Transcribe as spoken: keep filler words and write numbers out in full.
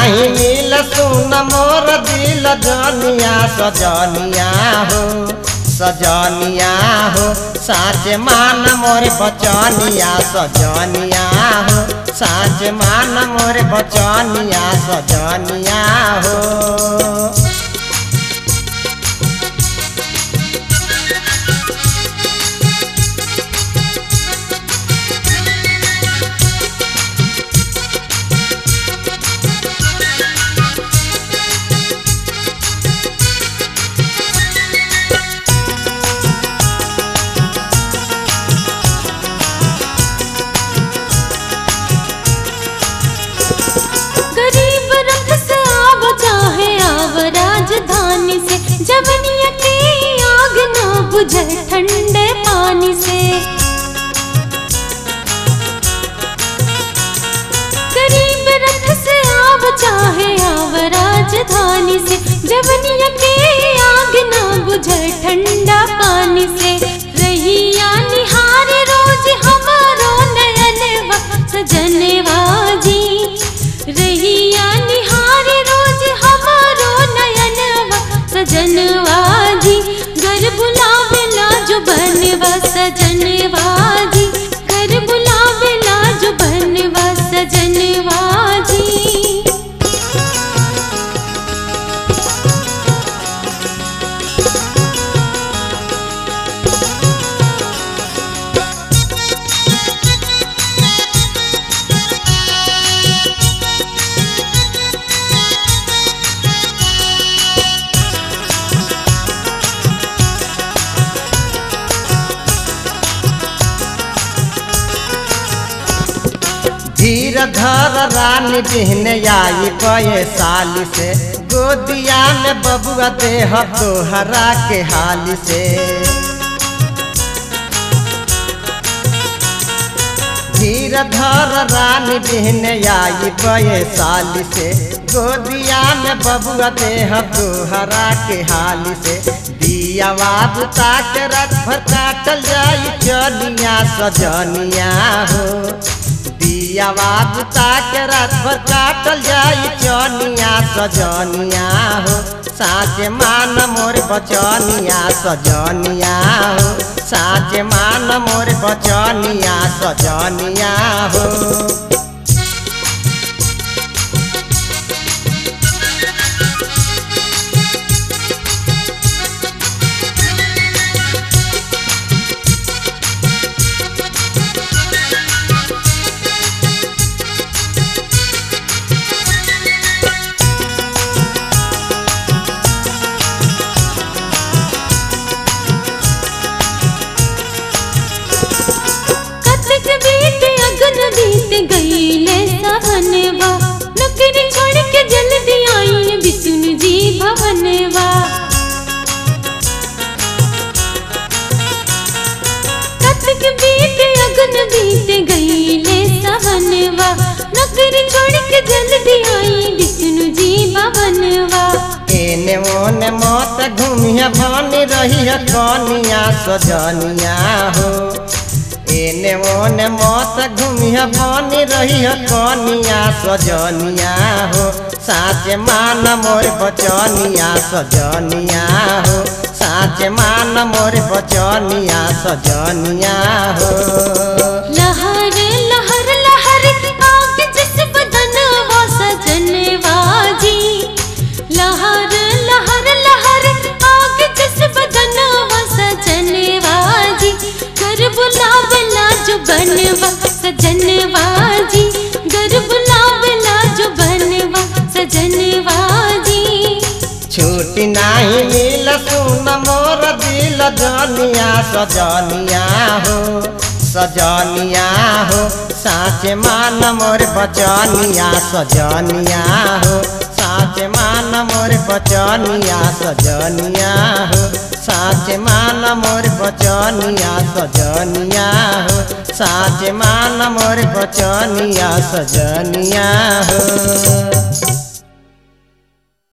नहीं मिल सुन मोर दिल जनिया सजनिया हो सजनिया हो साच मान मोर बचनिया सजनिया हो साच मान मोर बचनिया सजनिया हो। राजधानी से जवनिया की आग ना बुझे ठंडे पानी से गरीब रथ से आव चाहे आव राजधानी से जवनिया की आग ना बुझे ठंडा पानी से रहिया निहार रोज हमारो नयनवा सजनवा जी रहिया निहार रोज हमारो सजनवा जी घर बुलावेला जो बनवा सजनवा जी घर बुलावेला जो बनवा सजनवा जी। धीर धर रानी बिहने आई पये साली से गोदिया में बबुआ देह तोहरा के हाली से धीर धर रानी बिहने आई पये साली से गोदिया में बबुआ देह तोहरा के हाली से दिया बुता के रात भर काटल जाई चलिया सजनिया हो बुता के रात भर काटल जाई चनिया सजनिया हो साच मान मोर बचनिया सजनिया हो साच मान मोर बचनिया सजनिया हो। गईले सहनवा नौकरी छोड़ के जल्दी आई विष्णु जी भवनवा कतक बीत अगन बीत गईले सहनवा नौकरी छोड़ के जल्दी आई विष्णु जी भवनवा एने ओने मत घूमिया बनी रही कनिया सजनिया हो एने ओने मत घूमिया बनी रही कनिया सजनिया हो साच मान मोर बचनिया सजनिया हो साच मान मोर बचनिया सजनिया हो। लहर लहर लहर आग जिस बदनवा सजनवा जी लहर लहर लहर आग जिस बदनवा सजनवा जी घर बुलावेला जो बनवा सजनवा जी घर बुलावेला जो बनवा सजनवा जी। छुट्टी नहीं मिल सुन मोर दिल जनिया सजनिया हो सजनिया हो साच मान मोर बचनिया सजनिया हो साच मान मोर बचनिया सजनिया हो साच मान मोर बचनिया सजनिया हो साच मान मोर बचनिया सजनिया हो।